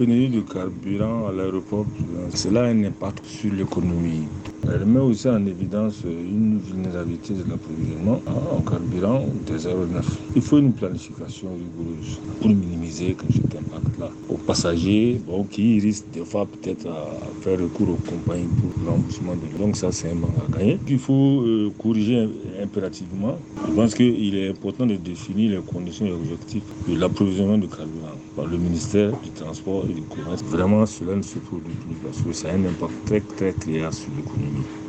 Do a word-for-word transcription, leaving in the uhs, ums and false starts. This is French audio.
pénurie de carburant à l'aéroport, cela a un impact sur l'économie. Elle met aussi en évidence une vulnérabilité de l'approvisionnement en carburant des aéronefs. Il faut une planification rigoureuse pour minimiser cet impact-là. Aux passagers bon, qui risquent des fois peut-être à faire recours aux compagnies pour le remboursement de l'eau. Donc ça, c'est un manque à gagner. Il faut euh, corriger impérativement. Je pense qu'il est important de définir les conditions et objectifs de l'approvisionnement de carburant par le ministère du Transport et du Commerce. Vraiment, cela ne se produit plus parce que ça a un impact très, très clair sur l'économie.